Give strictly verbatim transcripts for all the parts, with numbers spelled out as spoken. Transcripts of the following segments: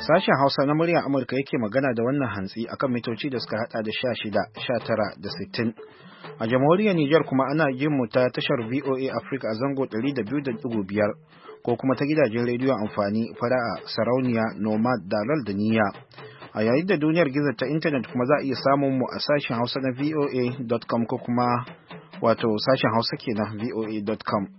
Sashen Hausa na muryar Amurka yake magana da wannan hantsi akan mitoci da suka hada da sha shida, sha tara da sittin. A jamhuriyar Nijar kuma ana jin mu ta tashar V O A Africa a zango ɗari da biyu da ɗigo biyar ko kuma ta gidajen rediyon amfani fara'a, sarauniya, nomad, dalal da niyya. A yayin da duniyar gizo ta intanet kuma za a iya samun mu a sashen Hausa na V O A dot com ko kuma wato sashen Hausa kenan V O A dot com.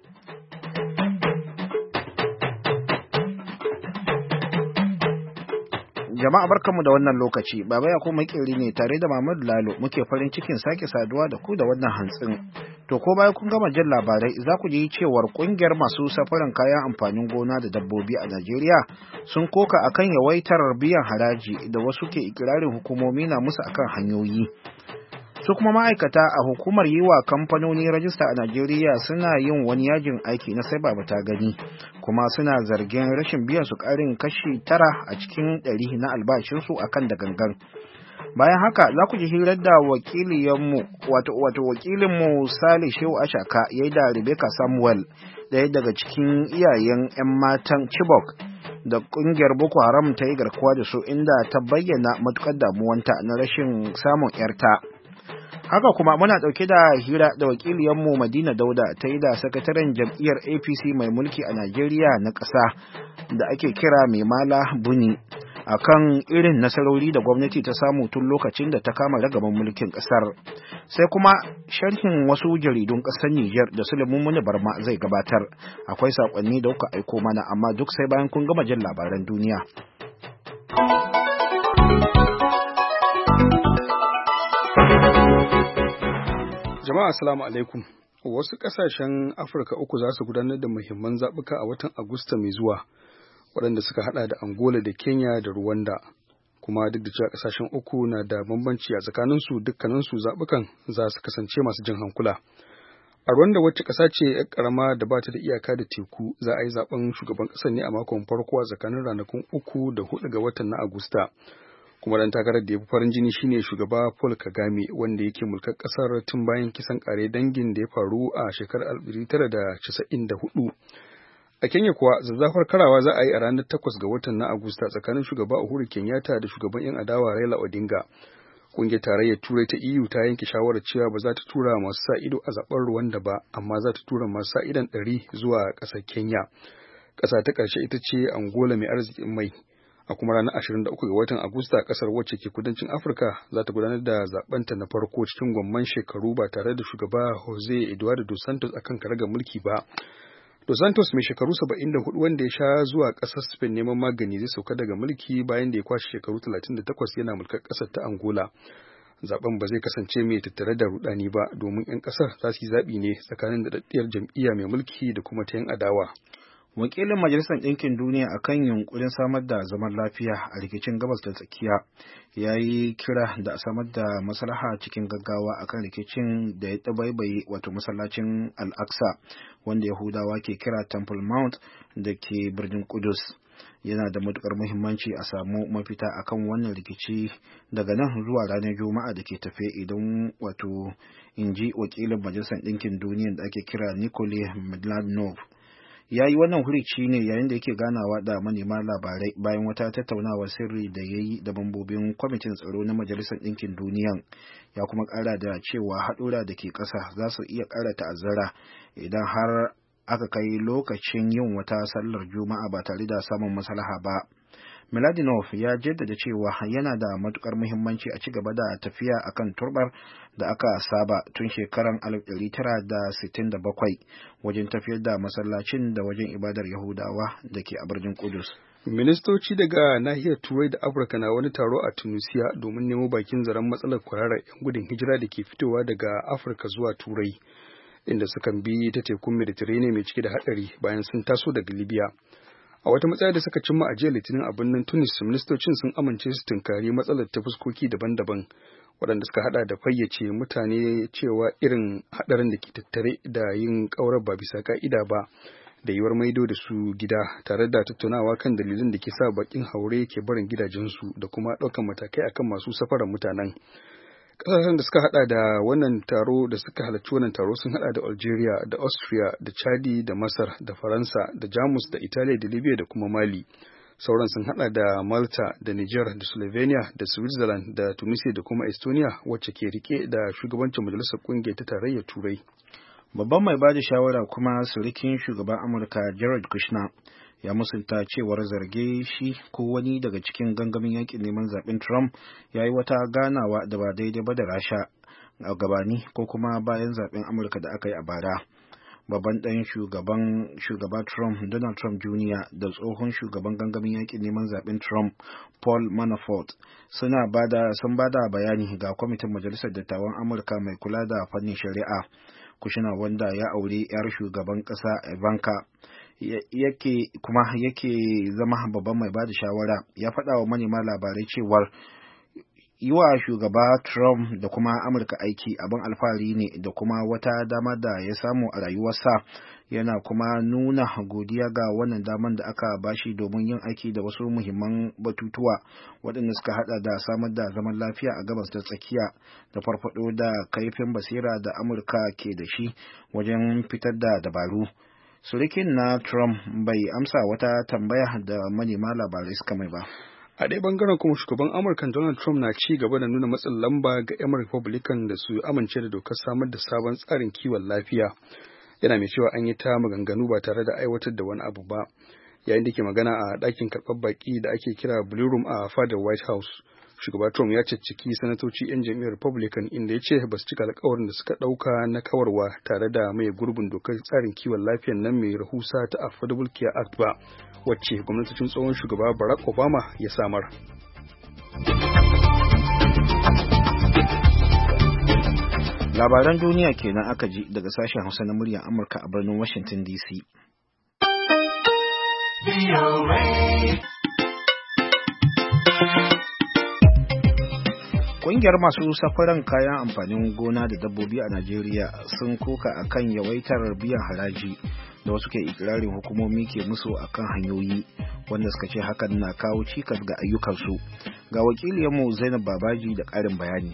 Jama'a barkanmu da wannan lokaci, Baba Yakubu Makeri ne tare da Mahmud Lalo muke farin cikin sake saduwa da ku da wannan hantsin. To ko bayan kun gama jin labarai za ku ji cewar kungiyar masu safaran kayan amfanin gona da dabbobi a Najeriya sun koka akan yawaitar biyan haraji da wasu ke ikirarin hukumomi na musu akan hanyoyi. Su kuma ma'aikata a hukumar yi wa kamfanoni rajista a Najeriya suna yin wani yajin aiki na sai baba ta gani, kuma suna zargin rashin biyan su ƙarin kashi tara a cikin ɗari na albashinsu akan da gangan. Bayan haka za ku ji hirar da wakiliyanmu wato wato wakilinmu Sale Shehu Ashaka ya yi da Rebecca Samuel, ɗaya daga cikin iyayen 'yan matan Chibok da ƙungiyar Boko Haram ta yi garkuwa da su, inda ta bayyana matukar damuwanta na rashin samun 'yarta. Haka kuma muna ɗauke da hira da wakiliyanmu Madina Dauda ta yi da sakataren jam'iyyar A P C mai mulki a Najeriya na ƙasa da ake kira Mai Mala Buni akan irin nasarori da gwamnati ta samu tun lokacin da ta kama ragaban mulkin ƙasar. Sai kuma sharhin wasu jaridun ƙasar Nijar da Sulaimun Muni Barma zai gabatar. Akwai saƙonni da kuka aiko mana, amma duk sai bayan kun gama jin labaran duniya. Jama'a assalamu alaikum. Wasu ƙasashen Afirka uku za su gudanar da muhimman zaɓuka a watan Agusta mai zuwa, waɗanda suka haɗa da Angola da Kenya da Rwanda. Kuma duk da cewa ƙasashen uku na da bambanci a tsakaninsu, dukkaninsu zaɓukan za su kasance masu jin hankula. A Rwanda, wacce ƙasa ce 'yar ƙarama da ba ta da iyaka da teku, za a yi zaɓen shugaban ƙasar ne a makon farko a tsakanin ranakun uku da huɗu ga watan na Agusta. Kuma dan takarar da ya fi farin jini shine shugaba Paul Kagame, wanda yake mulkar kasar tun bayan kisan kare dangin da ya faru a shekarar alif tara da casa'in da hudu. A Kenya kuwa zazzafar karawa za a yi a ranar takwas ga watan na Agusta tsakanin shugaba Uhuru Kenyatta da shugaban 'yan adawa Raila Odinga. Kungiyar tarayyar Turai ta E U ta yanke shawarar cewa ba za ta tura masu sa ido a zaben Rwanda ba, amma za ta tura masu sa idon ɗari zuwa ƙasar Kenya. Ƙasa ta ƙarshe ita ce Angola mai arzikin mai. A kuma ranar ashirin da uku ga watan Agusta, kasar wacce ke kudancin Afirka za ta gudanar da zabenta na farko cikin gwamman shekaru ba tare da shugaba Jose Eduardo dos Santos akan karagar mulki ba. Dos Santos, mai shekaru saba'in da hudu, wanda ya sha zuwa kasar Spain neman magani, zai sauka daga mulki bayan da ya kwashe shekaru talatin da takwas yana mulkar kasar ta Angola. Zaben ba zai kasance mai tattare da rudani ba, domin 'yan kasar za su yi zaɓi ne tsakanin daɗaɗɗiyar jam'iyya mai mulki da kuma ta 'yan adawa. Wakilin Majalisar Ɗinkin Duniya a kan yunkurin samar da zaman lafiya a rikicin gabas da tsakiya ya yi kira da a samar da maslaha cikin gaggawa a kan rikicin da ya ɗabaibaye wato masallacin Al-Aqsa, wanda Yahudawa ke kira Temple Mount da ke birnin Kudus. Yana da matukar muhimmanci a samu mafita akan wannan rikici daga nan zuwa ranar Juma'a da ke tafe, idan wato in ji wakilin Majalisar Ɗinkin Duniya da ake kira Nikolai Mladinov. Ya yi wannan hurici ne yayin da yake ganawa da manema labarai bayan wata tattaunawar sirri da ya yi da mambobin kwamitin tsaro na Majalisar Ɗinkin Duniya. Ya kuma ƙara da cewa haɗura da ke ƙasa za su iya ƙara ta'azzara idan har aka kai lokacin yin wata sallar Juma'a ba tare da samun maslaha ba. Mladinov ya jaddada cewa yana da matukar muhimmanci a ci gaba da tafiya akan turbar da aka saba tun shekarar alif ɗari tara da sittin da bakwai wajen tafiyar da masallacin da wajen ibadar Yahudawa da ke a birnin Kudus. Ministoci daga nahiyar Turai da Afirka na wani taro a Tunisia domin nemo bakin zaren matsalar kwararar 'yan gudun hijira da ke fitowa daga Afirka zuwa Turai, inda sukan bi ta tekun Mediterranean mai cike da haɗari bayan sun taso daga Libya. A wata matsaya da suka cimma a jiya Litinin a birnin Tunis, ministocin sun amince su tunkari matsalar ta fuskoki daban-daban, waɗanda suka hada da fayyace mutane cewa irin haɗarin da ke tattare da yin ƙaurar ba bisa ka'ida ba, da yiwuwar maido da su gida, tare da tattaunawa kan dalilin da ke sa baƙin haure ke barin gidajensu da kuma ɗaukar matakai akan masu safarar mutanen. Ƙasashen da suka hada da wannan taro da suka halarci wannan taro sun hada da Algeria da Austria da Chadi da Masar da Faransa da Jamus da Italiya da Libya da kuma Mali. Sauran sun hada da Malta da Niger da Slovenia da Switzerland da Tunisia da kuma Estonia wacce ke rike da shugabancin majalisar kungiyar ta tarayyar Turai. Babban mai bada shawara kuma surukin shugaban Amurka Jared Kushner ya musunta cewar zarge shi ko wani daga cikin gangamin yakin neman zaben Trump ya yi wata ganawa da ba daidai ba da Rasha a gabani ko kuma bayan zaben Amurka da aka yi a bara. Babban ɗan shugaban shugaba Trump, Donald Trump Junior da tsohon shugaban gangamin yakin neman zaben Trump, Paul Manafort, suna bada sun bada bayani ga kwamitin Majalisar Dattawan Amurka mai kula da fannin shari'a. Kushner, wanda ya auri 'yar shugaban ƙasa Ivanka, yake kuma yake zama babban mai bada shawara, ya faɗa wa manema labarai cewar yi wa shugaba Trump da kuma Amurka aiki abin alfahari ne da kuma wata dama da ya samu a rayuwarsa, yana kuma nuna godiya ga wannan daman da aka bashi domin yin aiki da wasu muhimman batutuwa waɗanda suka hada da samar da zaman lafiya a gabas da tsakiya da farfado da kaifin basira da Amurka ke da shi wajen fitar da dabaru. Surikin na Trump bai amsa wata tambaya da manema labarai suka mai ba. A ɗaya bangaren kuma shugaban Amurka Donald Trump na ci gaba da nuna matsin lamba ga 'yan Republican da su amince da dokar samar da sabon tsarin kiwon lafiya. Yana mai cewa an yi ta maganganu ba tare da aiwatar da wani abu ba. Yayin da ke magana a ɗakin karɓar baƙi da ake kira Blue Room a fadar White House, shugaba Trump ya cicciki sanatoci 'yan jam'iyyar Republican inda ya ce ba su cika alkawarin da suka ɗauka na kawarwa tare da mai gurbin dokar tsarin kiwon lafiyan nan mai rahusa ta Affordable Care Act ba, wacce gwamnatin tsohon shugaba Barack Obama ya samar. Labaran duniya kenan aka ji daga sashen Hausa na muryar Amurka a birnin Washington D C. Ƙungiyar masu safaran kayan amfanin gona da dabbobi a Najeriya sun koka akan yawaitar biyan haraji da wasu ke ikirarin hukumomi ke musu akan hanyoyi, wanda suka ce hakan na kawo cikas ga ayyukansu. Ga wakiliyarmu Zainab Babaji da ƙarin bayani.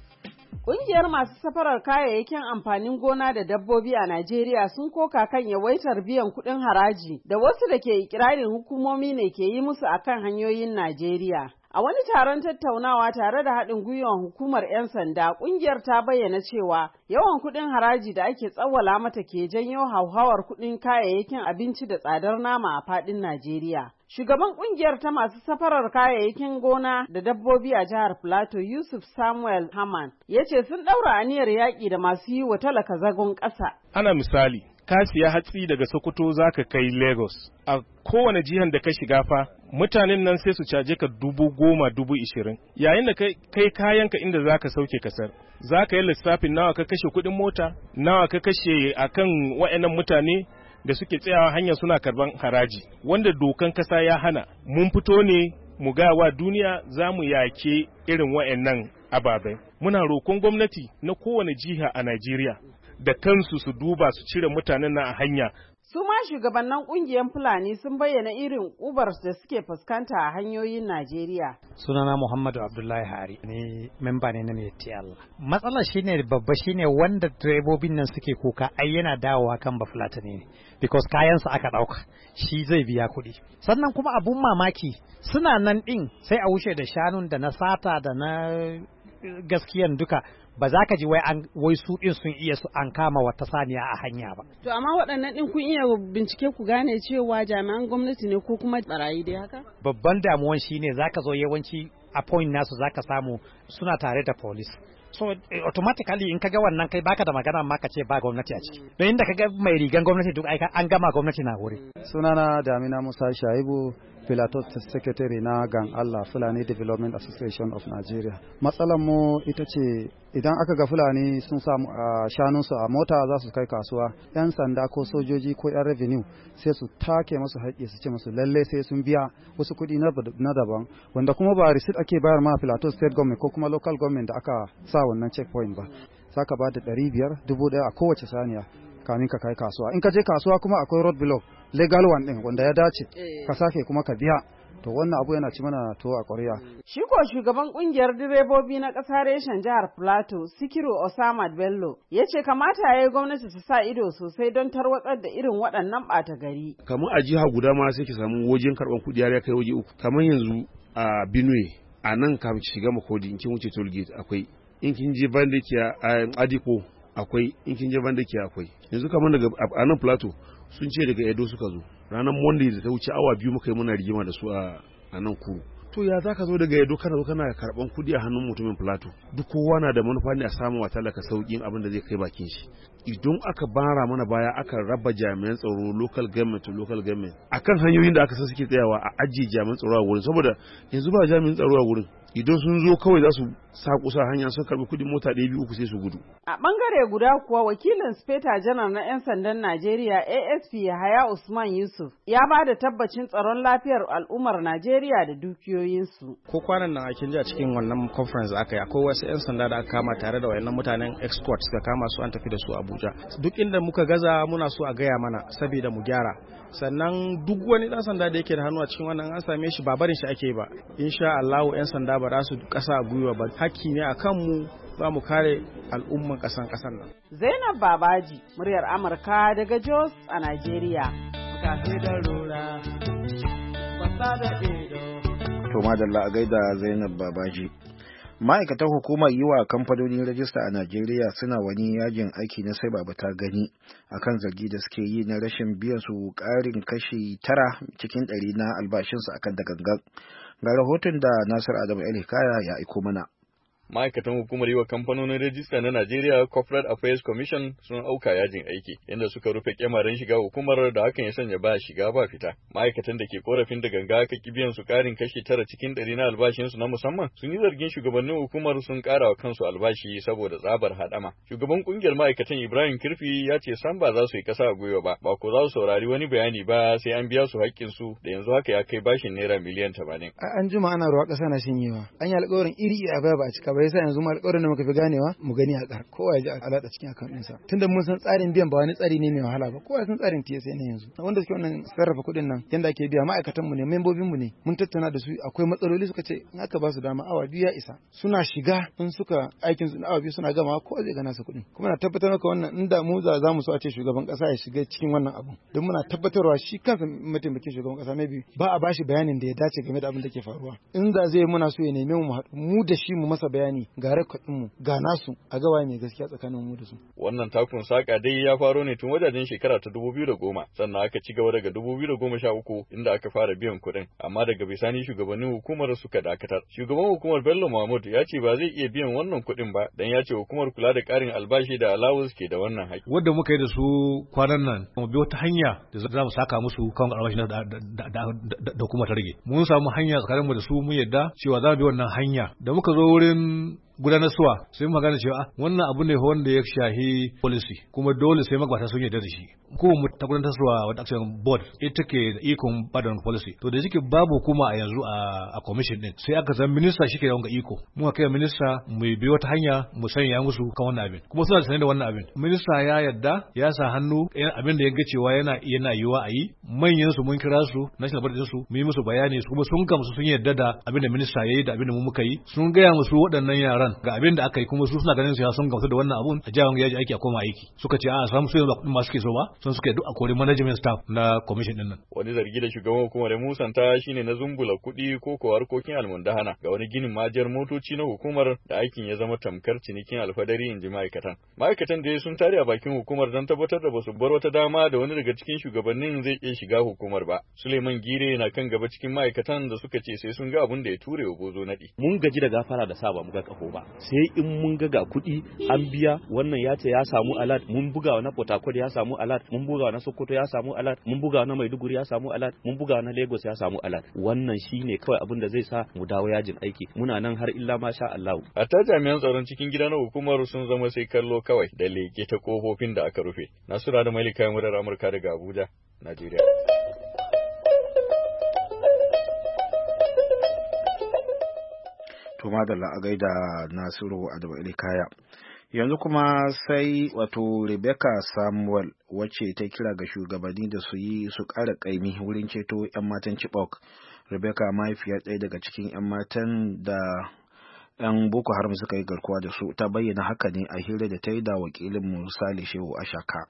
Ƙungiyar masu safarar kayayyakin amfanin gona da dabbobi a Najeriya sun koka kan yawaitar biyan kuɗin haraji da wasu da ke ikirarin hukumomi ne ke yi musu akan hanyoyin Najeriya. A wani taron tattaunawa tare da haɗin gwiwar hukumar 'yan sanda, ƙungiyar ta bayyana cewa yawan kuɗin haraji da ake tsawwala mata ke janyo hauhawar kuɗin kayayyakin abinci da tsadar nama a faɗin Najeriya. Shugaban ƙungiyar ta masu safarar kayayyakin gona da dabbobi a jihar Plateau, Yusuf Samuel Haman, ya ce sun ɗaura aniyar yaƙi da masu yi wa talaka zagon ƙasa. Ana misali, ka siya hatsi daga Sokoto za ka kai Lagos. A kowane jihar da ka shiga fa, mutanen nan sai su caje ka dubu goma dubu ishirin. Yayin da kai kayanka inda za ka sauke kasar, za ka yi lissafin nawa ka kashe kuɗin mota, nawa ka kashe akan wa'annan mutane da suke tsayawa hanya suna karban haraji, wanda dokan kasa ya hana. Mun fito ne mu ga wa duniya za mu yake irin wa'annan ababai. Muna roƙon gwamnati na kowane jiha a Najeriya da kansu su duba su cire mutanen nan a hanya. Su ma shugabannin ƙungiyar Fulani sun bayyana irin ubar da suke fuskanta a hanyoyin Najeriya. Sunana Muhammadu Abdullahi Hari, ni memba ne na Meti Allah. Matsalar shine babba shine wanda direbobin nan suke kuka ai yana dawowa kan Bafulatani ne, because kayansa aka ɗauka, shi zai biya kuɗi. Sannan kuma abun mamaki suna nan ɗin sai a wuce da shanun da na sata da na gaskiyan duka. Ba za ka ji wai an wai su din sun iya su an kama wata saniya a hanya ba. To amma waɗannan din kun iya bincike ku gane cewa jami'an gwamnati ne ko kuma barayi dai haka? Babban damuwan shine zaka zo yawanci a point nasu zaka samu suna tare da police. So automatically in kaga wannan kai baka da magana ma ka ce ba gwamnati a ciki. Don inda kaga mai rigan gwamnati duk aika an gama gwamnati na wuri. Sunana Damina Musa Shaibu, Filato Secretary na Gan Allah Fulani Development Association of Nigeria. Matsalar mu ita ce idan aka ga Fulani sun samu shanunsu a mota za su kai kasuwa, yan sanda ko sojoji ko yan revenue sai su take masu haƙƙi su ce masu lalle sai sun biya wasu kuɗi na daban, wanda kuma ba receipt ake bayar ma Filato State Government ko kuma local government da aka sa wannan checkpoint ba. Saka ba da ɗari biyar dubu ɗaya a kowace saniya kamin ka kai kasuwa. In ka je kasuwa kuma akwai road block legal one din wanda ya dace ka sake kuma ka biya to wannan abu yana ci mana to a ƙwarya. Shi ko shugaban kungiyar direbobi na ƙasa reshen jihar Plateau, Sikiru Osama Bello, ya ce kamata ya yi gwamnati ta sa ido sosai don tarwatsar da irin waɗannan ɓata gari. Kamar a jiha guda ma sai ki samu wajen karɓar kuɗi ya kai waje uku. Kamar yanzu a Benue, a nan kafin ki shiga Makodi in kin wuce toll gate akwai, in kin je Bandakiya a Adiko akwai, in kin je Bandakiya akwai. Yanzu kamar daga a nan Plateau sun ce daga Edo suka zo. Ranar Monday da ta wuce awa biyu muka yi muna rigima da su a nan Kuru. To ya za ka zo daga Edo kana zo kana karɓan kuɗi a hannun mutumin Plateau? Duk kowa na da manufa ne a samu wa talaka sauƙin abin da zai kai bakin shi. Idan aka bara mana baya aka raba jami'an tsaro local government to local government akan hanyoyin da aka san suke tsayawa a ajiye jami'an tsaro a wurin, saboda yanzu ba jami'an tsaro a wurin. Idan sun zo kawai za su sa kusa hanya sun karbi kudin mota ɗaya biyu uku sai su gudu. A bangare guda kuwa wakilin Speta Janar na 'yan sandan Najeriya A S P Yahaya Usman Yusuf ya ba da tabbacin tsaron lafiyar al'ummar Najeriya da dukiyoyinsu. Ko kwanan nan akin ji a cikin wannan conference aka yi akwai wasu 'yan sanda da aka kama tare da wayannan mutanen escort suka kama su an tafi da su Abuja. Duk inda muka gaza muna so a gaya mana saboda mu gyara. Sannan duk wani dan sanda da yake da hannu a cikin wannan an same shi ba barin shi ake ba. Insha Allah 'yan sanda ba za su kasa gwiwa ba. Hakki ne a kanmu za mu kare al'umman kasan kasan nan. Zainab Babaji, muryar Amurka daga Jos a Najeriya. To madalla a gaida Zainab Babaji. Ma'aikatan hukumar yi wa kamfanonin rajista a Najeriya suna wani yajin aiki na sai baba ta gani akan zargi da suke yi na rashin biyan su ƙarin kashi tara cikin ɗari na albashinsu akan da gangan. Ga rahoton da Nasir Adamu El-Hikaya ya aiko mana. Ma'aikatan hukumar yi wa kamfanonin rajista na Najeriya Corporate Affairs Commission sun auka yajin aiki, inda suka rufe kyamaren shiga hukumar da hakan ya sanya ba shiga ba fita. Ma'aikatan da ke korafin da ganga aka ki biyan su karin kashi tara cikin ɗari na albashinsu na musamman sun yi zargin shugabannin hukumar sun ƙara wa kansu albashi saboda tsabar haɗama. Shugaban ƙungiyar ma'aikatan Ibrahim Kirfi ya ce san ba za su yi ƙasa a gwiwa ba, ba ko za su saurari wani bayani ba sai an biya su haƙƙinsu da yanzu haka ya kai bashin naira miliyan tamanin. An jima ana ruwa ƙasa na shinyewa, an yi alƙawarin iri a baya ba a cika ba yasa yanzu mu alƙawarin da muka fi ganewa mu gani a ƙar kowa ya ji alaɗa cikin akan ɗinsa tunda mun san tsarin biyan ba wani tsari ne mai wahala ba kowa san tsarin T S A ne yanzu wanda suke wannan sarrafa kuɗin nan yanda ake biya ma'aikatan mu ne membobin mu ne mun tattauna da su akwai matsaloli suka ce in aka ba su dama awa biyu ya isa suna shiga in suka aikin su na awa biyu suna gama kowa zai gana su kuɗin kuma na tabbatar maka wannan inda mu za za mu so a ce shugaban ƙasa ya shiga cikin wannan abu don muna tabbatarwa shi kansa mataimakin shugaban ƙasa maybe ba a bashi bayanin da ya dace game da abin da ke faruwa in da zai muna so ya neme mu mu da shi mu masa bayani ga mu ga nasu a gawa mai gaskiya tsakanin mu da su. Wannan takun saka dai ya faro ne tun wajajen shekara ta dubu biyu da goma sannan aka ci gaba daga dubu biyu da goma sha uku inda aka fara biyan kuɗin amma daga bisani shugabannin hukumar suka dakatar. Shugaban hukumar Bello Mahmud ya ce ba zai iya biyan wannan kuɗin ba dan ya ce hukumar kula da ƙarin albashi da allowance ke da wannan haƙƙi. Wanda muka yi da su kwanan nan mu bi wata hanya da za mu saka musu kan albashi da hukumar ta rage. Mun samu hanya tsakaninmu da su mun yadda cewa za mu bi wannan hanya da muka zo wurin gudanarwa sai magana cewa wannan abu ne wanda ya shahi policy kuma dole sai magabata sun yarda da shi ko mu ta gudanarwa wadda ake board ita ke da ikon bada policy to da yake babu kuma a yanzu a commission din sai aka san minister shi ke da wannan iko mu kai minister mu bi wata hanya mu sanya musu kan wannan abin kuma suna sanar da wannan abin minister ya yarda ya sa hannu abin da ya ga cewa yana yana yiwa a yi manyan su mun kira su national board din su mu yi musu bayani kuma sun gamsu sun yarda da abin da minister yayi da abin da mu muka yi sun gaya musu waɗannan yara ga abin da aka yi kuma su suna ganin cewa sun gamsu da wannan abun a jawon yaji aiki a koma aiki suka ce a samu su yanzu ba suke so ba sun suka duk a kori management staff na commission din nan wani zargi da shugaban hukumar ya musanta shine na zumbula kuɗi ko ko harkokin almundahana ga wani ginin majiyar motoci na hukumar da aikin ya zama tamkar cinikin alfadari in ji ma'aikatan ma'aikatan da sun tare a bakin hukumar don tabbatar da basu bar wata dama da wani daga cikin shugabannin zai iya shiga hukumar ba Suleiman Gire na kan gaba cikin ma'aikatan da suka ce sai sun ga abin da ya ture wa bozo nadi mun gaji da gafara da saba mu ga kafo ba sai in mun ga ga kuɗi an biya wannan ya ce ya samu alat mun buga na Port Harcourt ya samu alat mun buga na Sokoto ya samu alat mun buga na Maiduguri ya samu alat mun buga na Lagos ya samu alat wannan shine kawai abin da zai sa mu dawo yajin aiki muna nan har illa ma sha Allah hatta jami'an tsaron cikin gida na hukumar sun zama sai kallo kawai da leke ta kofofin da aka rufe Nasura da Malika murar Amurka daga Abuja Najeriya to madalla a gaida Nasiru Adamu Ilikaya yanzu kuma sai wato Rebecca Samuel wacce ta kira ga shugabanni da su yi su ƙara ƙaimi wurin ceto 'yan matan Chibok. Rebecca mahaifiyar ɗaya daga cikin 'yan matan da 'yan Boko Haram suka yi garkuwa da su ta bayyana haka ne a hira da ta yi da wakilin mu Sale Shehu Ashaka.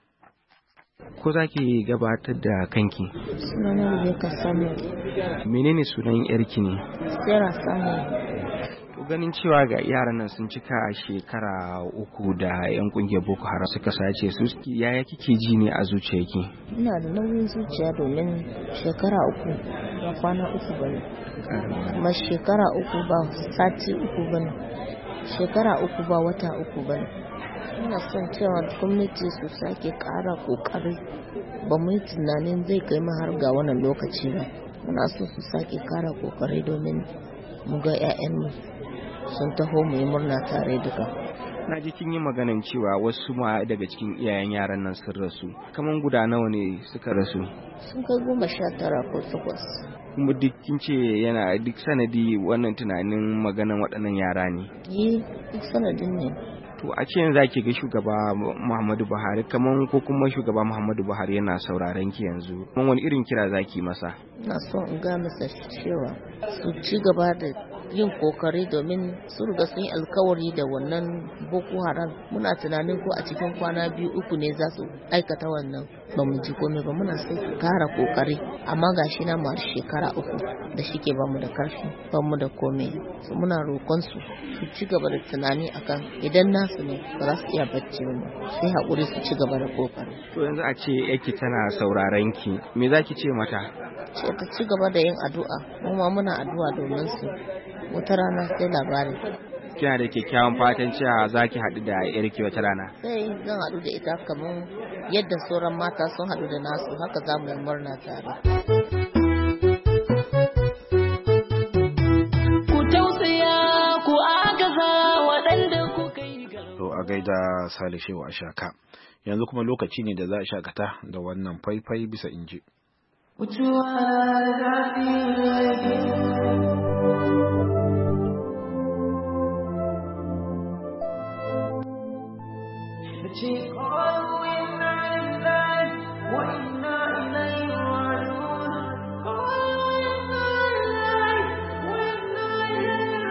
Ko za ki gabatar da kanki? Sunana Rebecca Samuel. Menene sunan yarki ne? Sarah Samuel. To ganin cewa ga yaran nan sun cika shekara uku da 'yan kungiyar Boko Haram suka sace su, yaya kike ji ne a zuciyarki? Ina da nauyin zuciya domin shekara uku ba kwana uku bane. Kuma shekara uku ba sati uku bane. Shekara uku ba wata uku bane. Ina son cewa gwamnati su sake ƙara ƙoƙari, ba mu yi tunanin zai kai mu har ga wannan lokaci ba. Muna so su sake ƙara ƙoƙari domin mu ga 'ya'yanmu sun taho mu yi murna tare duka. Na ji kin yi maganan cewa wasu ma daga cikin iyayen yaran nan sun rasu. Kaman guda nawa ne suka rasu? Sun kai goma sha tara ko takwas. Kuma duk kin ce yana duk sanadi wannan tunanin maganan waɗannan yara ne? Yi duk sanadin ne. To a ce yanzu ake ga shugaba Muhammadu Buhari kaman ko kuma shugaba Muhammadu Buhari yana sauraron ki yanzu. Kuma wani irin kira zaki masa? Na so in ga masa cewa su ci gaba da yin kokari domin su riga sun yi alkawari da wannan Boko Haram. Muna tunanin ko a cikin kwana biyu uku ne za su aikata wannan, ba mu ji komai ba. Muna sai kara kokari, amma gashi na ma shekara uku da shike ba mu da karfi, ba mu da komai. So muna roƙon su su ci gaba da tunani akan idan nasu ne ba za su iya bacci ba, sai haƙuri su ci gaba da kokari. To yanzu a ce yake tana sauraron ki, me zaki ce mata? Ce ta ci gaba da yin addu'a, mu ma muna addu'a domin su. Wata rana sai labari. Kina da kyakkyawan fatan cewa za ki haɗu da yarki wata rana? Sai zan haɗu da ita kamar yadda sauran mata sun haɗu da nasu, haka za mu yi murna tare. Ku tausaya ku agaza waɗanda ku kai garba. To a gaida Sale Shehu Ashaka. Yanzu kuma lokaci ne da za a shakata da wannan faifai bisa inji. قالوا إنا لله وإنا إليه راجعون قالوا إنا لله وإنا إليه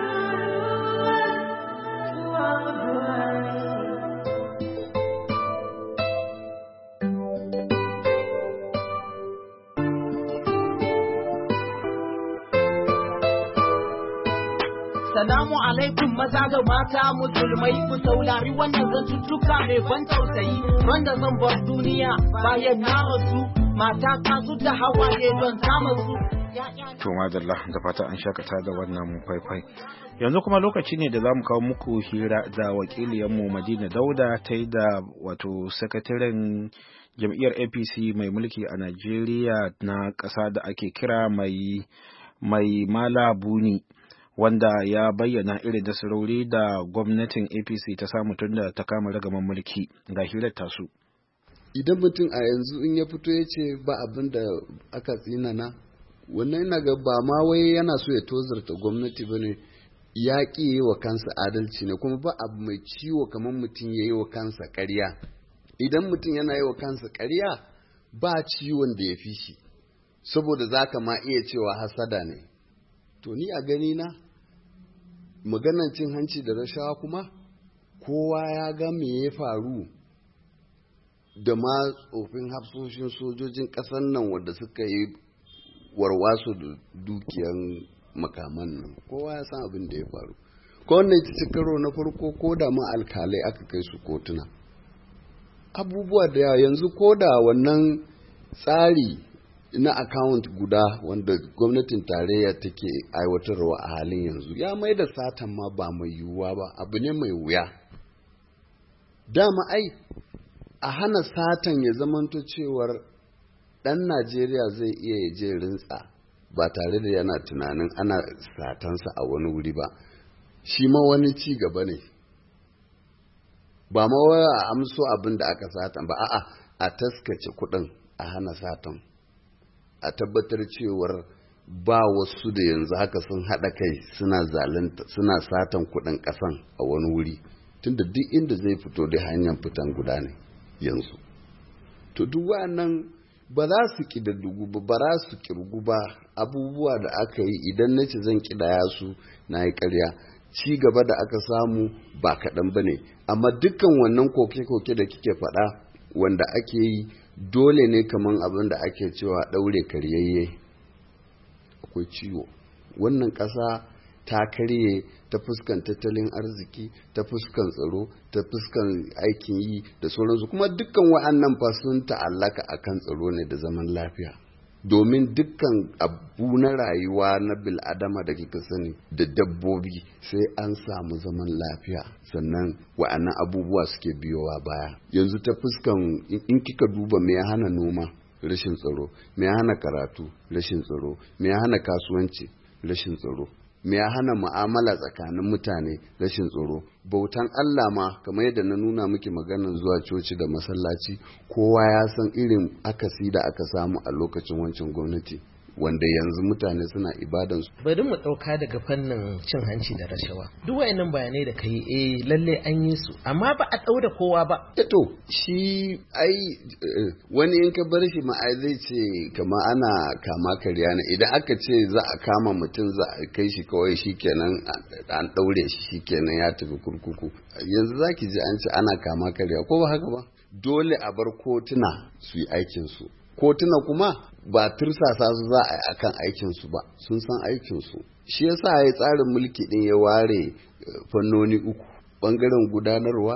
Salamu alaikum maza da mata musulmai, ku saurari wannan zantuttuka mai ban tausayi, wanda zan bar duniya bayan na rasu, mata ta su da hawaye don samun su. To madalla, da fata an shakata da wannan faifai. Yanzu kuma lokaci ne da za mu kawo muku hira da wakiliyanmu Madina Dauda ta yi da wato sakataren jam'iyyar A P C mai mulki a Najeriya na ƙasa da ake kira mai mai Mala Buni, wanda ya bayyana irin nasarori da gwamnatin A P C ta samu tun da ta kama ragaman mulki. Ga hirar tasu. Idan mutum a yanzu in ya fito ya ce ba abin da aka tsinana, wannan ina ga ba ma wai yana so ya tozarta gwamnati ba ne, ya ƙi yi wa kansa adalci ne, kuma ba abu mai ciwo kamar mutum ya yi wa kansa ƙarya. Idan mutum yana yi wa kansa ƙarya, ba ciwon da ya fi shi, saboda za ka ma iya cewa hasada ne. To ni a gani na maganan cin hanci da rashawa kuma kowa ya ga me ya faru da ma tsofin hafsoshin sojojin ƙasar nan wadda suka yi warwaso da dukiyan makaman nan, kowa ya san abin da ya faru. Ko wannan ita ce karo na farko ko da ma alkalai aka kai su kotuna, abubuwa da yawa. Yanzu ko da wannan tsari na account guda wanda gwamnatin tarayya take aiwatarwa a halin yanzu ya mai da satan ma ba mai yiwuwa ba, abu ne mai wuya. Dama ai a hana satan ya zamanto cewar ɗan Najeriya zai iya ya je rintsa ba tare da yana tunanin ana satansa a wani wuri ba, shi ma wani ci gaba ne. Ba ma waya a amso abin da aka satan ba, a'a a taskace kuɗin, a hana satan, a tabbatar cewar ba wasu da yanzu haka sun haɗa kai suna zalunta suna satan kuɗin ƙasan a wani wuri. tunda duk inda zai fito da hanyar fitan guda ne yanzu. To duk wa'annan ba za su ƙidaddugu ba, ba za su ƙirgu ba abubuwa da aka yi. Idan na ce zan ƙidaya su na yi ƙarya. Ci gaba da aka samu ba kaɗan ba ne, amma dukkan wannan koke-koke da kike faɗa wanda ake yi dole ne kamar abin da ake cewa ɗaure karyayye. Akwai ciwo. Wannan ƙasa ta karye ta fuskan tattalin arziki, ta fuskan tsaro, ta fuskan aikin yi da sauransu, kuma dukkan wa'annan fa sun ta'allaka akan tsaro ne da zaman lafiya. Domin dukkan abu na rayuwa na bil'adama da kika sani da dabbobi sai an samu zaman lafiya sannan wa'annan abubuwa suke biyowa baya. Yanzu ta fuskan in kika duba me ya hana noma, rashin tsaro, me ya hana karatu, rashin tsaro, me ya hana kasuwanci, rashin tsaro, me ya hana mu'amala tsakanin mutane, rashin tsaro. Bautan Allah ma kamar yadda na nuna miki maganar zuwa coci da masallaci, kowa ya san irin akasi da aka samu a lokacin wancan gwamnati wanda yanzu mutane suna ibadansu. Bari mu ɗauka daga fannin cin hanci da rashawa. Duk wayannan bayanai da kai eh lalle an yi su, amma ba a ɗaura kowa ba. Eto shi ai wani in ka bar shi ma ai zai ce kama ana kama karya ne. Idan aka ce za a kama mutum za a kai shi kawai shikenan an ɗaure shi shikenan ya tafi kurkuku. Yanzu zaki ji an ce ana kama karya, ko ba haka ba? Dole a bar kotuna su yi aikinsu. Kotuna kuma ba tursasa su za a yi akan aikinsu ba, sun san aikinsu. Shi yasa ya tsarin mulki ɗin ya ware fannoni uku, ɓangaren gudanarwa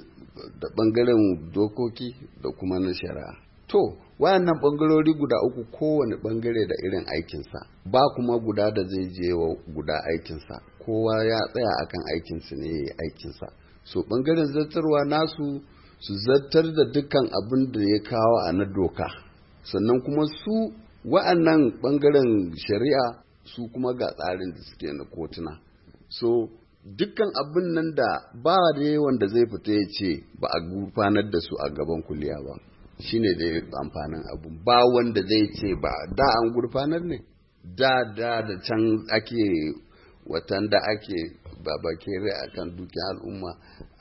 da ɓangaren dokoki da kuma na shari'a. To, wayannan ɓangarori guda uku kowane ɓangare da irin aikinsa, ba kuma guda da zai je wa guda aikinsa, kowa ya tsaya akan aikinsa ne ya yi aikinsa. So, ɓangaren zartarwa nasu su zartar da dukkan abin da ya kawo a na doka. Sannan kuma su wa'annan ɓangaren shari'a su kuma ga tsarin da suke na kotuna. So dukkan abin nan da ba da wanda zai fita ya ce ba a gurfanar da su a gaban kuliya ba, shine da amfanin abu. Ba wanda zai ce ba da an gurfanar ne, da da da can ake watan da ake babakere akan dukiyar al'umma,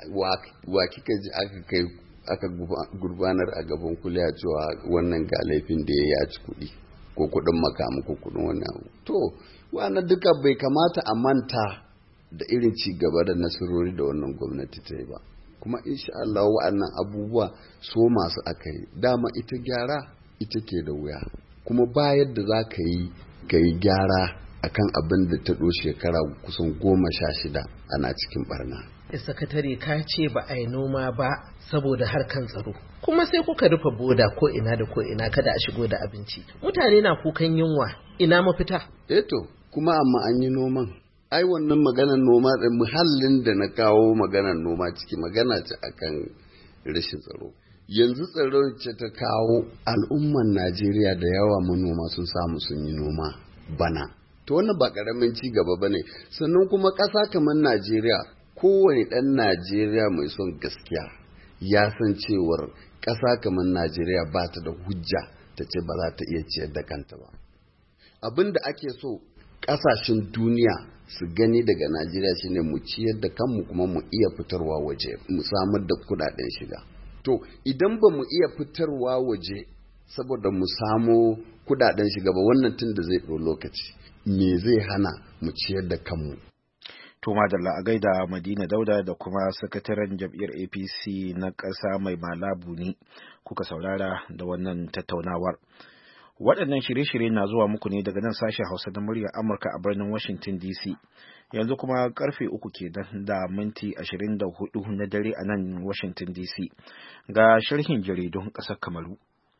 wa kika ji aka kai aka gurbanar a gaban kuliya cewa wannan ga laifin da ya ci kuɗi ko kuɗin makamu ko kuɗin wani abu. To wannan duka bai kamata a manta da irin ci gaba da nasarori da wannan gwamnati ta yi ba, kuma insha Allah wa'annan abubuwa so masu aka yi. Dama ita gyara ita ke da wuya, kuma ba yadda za ka yi ka yi gyara akan abin da ta ɗo shekara kusan goma sha shida ana cikin barna. Sakatare ka ce ba a yi noma ba saboda harkan tsaro, kuma sai kuka rufe boda ko ina da ko ina kada a shigo da abinci. Mutane na kukan yunwa, ina mafita? Eto kuma amma an yi noman. Ai wannan maganar noma da muhallin da na kawo maganar noma ciki magana ce akan rashin tsaro. Yanzu tsaro ce ta kawo al'umman Najeriya da yawa manoma sun samu sun yi noma bana. To wannan ba karamin ci gaba bane. Sannan kuma ƙasa kamar Najeriya, kowane ɗan Najeriya mai son gaskiya ya san cewar ƙasa kamar Najeriya ba ta da hujja ta ce ba za ta iya ciyar da kanta ba. Abin da ake so ƙasashen duniya su gani daga Najeriya shine mu ciyar da kanmu kuma mu iya fitarwa waje, mu samar da kuɗaɗen shiga. To idan ba mu iya fitarwa waje saboda mu samo kuɗaɗen shiga ba, wannan tun da zai ɗau lokaci, me zai hana mu ciyar da kanmu? To madalla a gaida Madina Dauda da kuma sakataren jam'iyyar A P C na ƙasa mai malabu ne kuka saurara da wannan tattaunawar. Waɗannan shirye-shirye na zuwa muku ne daga nan sashen Hausa na muryar Amurka a birnin Washington D C. Yanzu kuma karfe uku kenan da minti ashirin da hudu na dare a nan Washington D C. Ga sharhin jaridun ƙasar Kamaru.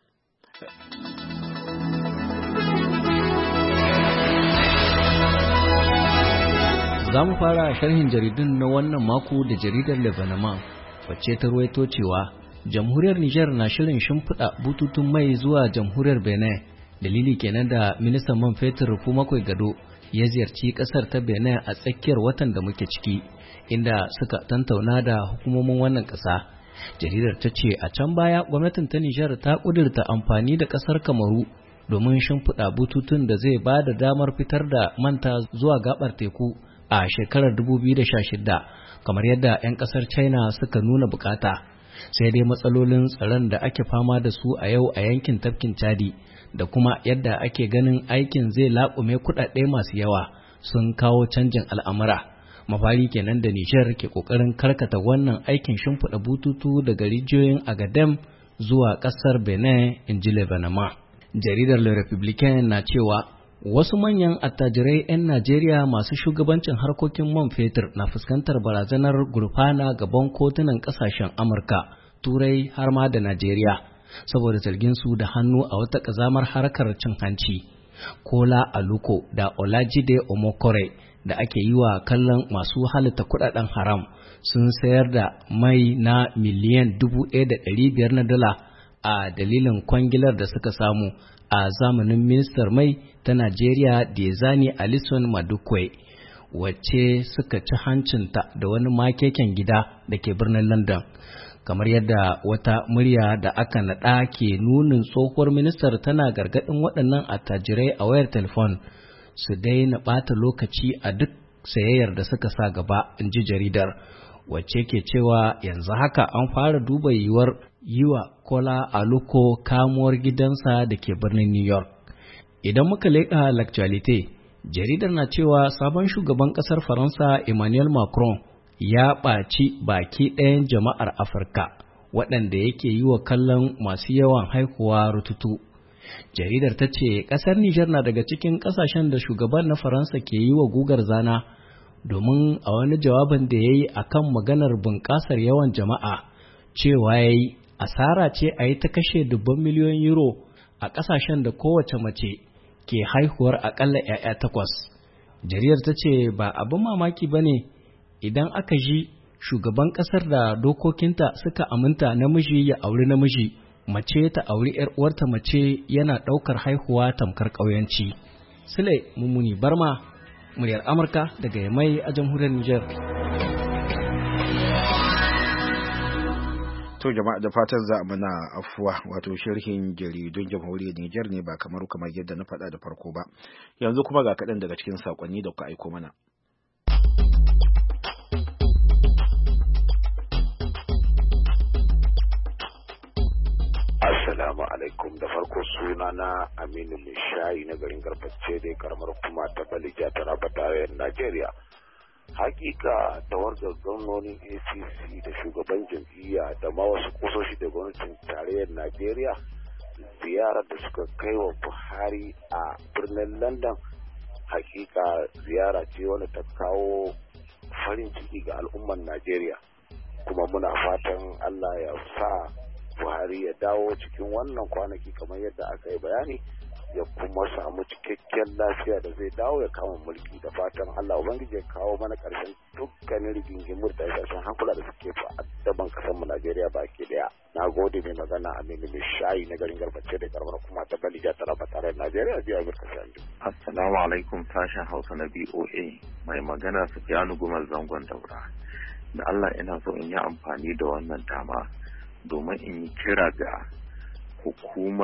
Za mu fara sharhin jaridun na wannan mako da jaridar Lebanon, wacce ta ruwaito cewa jamhuriyar Nijar na shirin shimfiɗa bututun mai zuwa jamhuriyar Benin. Dalili kenan da ministan man fetur Rufumakwai Gado ya ziyarci ƙasar ta Benin a tsakiyar watan da muke ciki, inda suka tantauna da hukumomin wannan ƙasa. Jaridar ta ce a can baya gwamnatin ta Nijar ta ƙudurta amfani da ƙasar Kamaru domin shimfiɗa bututun da zai ba da damar fitar da manta zuwa gaɓar teku a shekarar dubu biyu da sha shida, kamar yadda 'yan ƙasar China suka nuna bukata. Sai dai matsalolin tsaron da ake fama da su a yau a yankin tafkin Chadi da kuma yadda ake ganin aikin zai laƙume kuɗaɗe masu yawa sun kawo canjin al'amura. Mafari kenan da Nijar ke ƙoƙarin karkata wannan aikin shimfiɗa bututu daga rijiyoyin Agadem zuwa ƙasar Benin, in ji Lebanama. Jaridar Le Republicain na cewa wasu manyan attajirai 'yan Najeriya masu shugabancin harkokin man fetur na fuskantar barazanar gurfana gaban kotunan ƙasashen Amurka, Turai har ma da Najeriya, saboda zargin su da hannu a wata ƙazamar harkar cin hanci. Kola Aluko da Olajide Omokore da ake yi wa kallon masu halitta kuɗaɗen haram sun sayar da mai na miliyan dubu ɗaya da ɗari biyar na dala a dalilin kwangilar da suka samu a zamanin ministar mai ta Najeriya Diezani Alison Madukwe, wacce suka ci hancinta da wani makeken gida da ke birnin London. Kamar yadda wata murya da aka naɗa ke nunin tsohuwar ministar tana gargaɗin waɗannan attajirai a wayar telefon su daina ɓata lokaci a duk sayayyar da suka sa gaba, in ji jaridar, wacce ke cewa yanzu haka an fara duba yiwuwar yi wa Kola Aluko kamuwar gidansa da ke birnin New York. Idan muka leƙa L'Actualité, jaridar na cewa sabon shugaban ƙasar Faransa Emmanuel Macron ya ɓaci baki ɗayan jama'ar Afirka waɗanda yake yi wa kallon masu yawan haihuwa rututu. Jaridar ta ce ƙasar Nijar na daga cikin ƙasashen da shugaban na Faransa ke yi wa gugar zana, domin a wani jawabin da ya yi a kan maganar bunƙasar yawan jama'a cewa ya yi asara ce a yi ta kashe dubban miliyoyin euro a ƙasashen da kowace mace ke haihuwar aƙalla 'ya'ya takwas. Jaridar ta ce ba abin mamaki ba ne idan aka ji shugaban ƙasar da dokokinta suka aminta namiji ya auri namiji, mace ta auri 'yar uwarta mace yana ɗaukar haihuwa tamkar ƙauyanci. Sule Mummuni Barma, muryar Amurka daga Yamai a jamhuriyar Nijar. To jama'a da fatan za a mana afuwa, wato sharhin jaridun jamhuriyar Nijar ne ba kamar kamar yadda na faɗa da farko ba. Yanzu kuma ga kaɗan daga cikin saƙonni da kuka aiko mana. Assalamu alaikum, da farko suna na Aminu Mishayi na garin Garbace da karamar kuma ta Balija ta raba tarayyar Najeriya. Hakika tawargar gwamnonin A C C da shugaban jam'iyya da ma wasu kusoshi da gwamnatin tarayyar Najeriya ziyarar da suka kai wa Buhari a birnin London, hakika ziyara ce wanda ta kawo farin ciki ga al'ummar Najeriya, kuma muna fatan Allah ya sa Buhari ya dawo cikin wannan kwanaki kamar yadda aka yi bayani, ya kuma samu cikakken lafiya da zai dawo ya kama mulki. Da fatan Allah Ubangiji ya kawo mana ƙarshen dukkanin rigingimu da tashin hankula da suke addaban ƙasar mu Najeriya baki daya. Na gode mai magana Aminu Mishayi na garin Garbace da karamar kuma ta Balija ta raba tare Najeriya biya Amurka Sanju. Assalamu alaikum, sashen Hausa na B O A, mai magana Sufiyanu Gumal Zangon Daura. Da Allah ina so in yi amfani da wannan dama domin in yi kira ga hukumar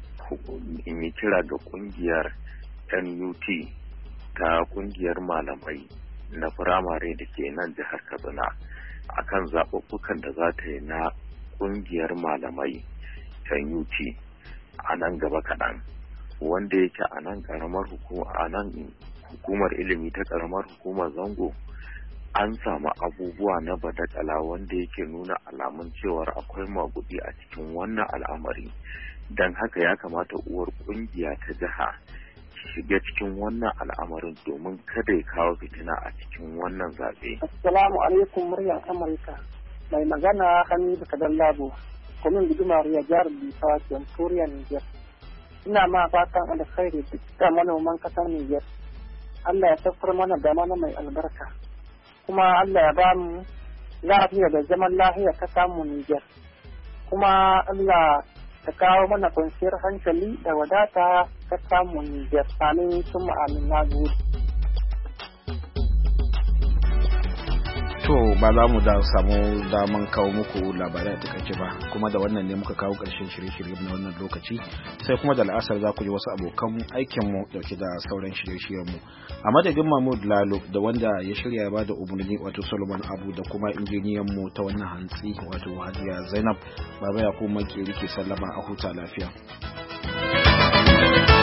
in yi kira ga kungiyar N U T ta kungiyar malamai na firamare da ke nan jihar Katsina akan zaɓuɓɓukan da za ta yi na kungiyar malamai N U T a nan gaba kaɗan, wanda yake a nan ƙaramar hukuma a nan hukumar ilimi ta ƙaramar hukumar Zango an samu abubuwa na badakala wanda yake nuna alamun cewar akwai magudi a cikin wannan al'amari. Don haka ya kamata uwar kungiya ta jiha shiga cikin wannan al'amarin domin kada ya kawo fitina a cikin wannan zaɓe. Assalamu alaikum, muryar Amurka. Mai magana Hamidu Kadallabo, kwamin gudumar ya jihar Bifawa, Jamhuriyar Nijar. Ina ma fatan alkhairi duk da manoman ƙasar Nijar. Allah ya saukar mana da mana mai albarka. Kuma Allah ya ba mu lafiya da zaman lafiya ta samu Nijar. Kuma Allah ta kawo mana kwanciyar hankali da wadata ta samu Nijar. Amin sun ma'amin na gode. to ba za mu da samu daman kawo muku labarai a takaice ba, kuma da wannan ne muka kawo ƙarshen shirye-shiryen na wannan lokaci, sai kuma da la'asar za ku ji wasu abokan aikinmu dauke da sauran shirye-shiryenmu. A madadin Mahmud Lalo da wanda ya shirya ya bada umarni wato Solomon Abu da kuma injiniyanmu ta wannan hantsi wato Hajiya Zainab, Baba Yakubu Makeri ke sallama a huta lafiya.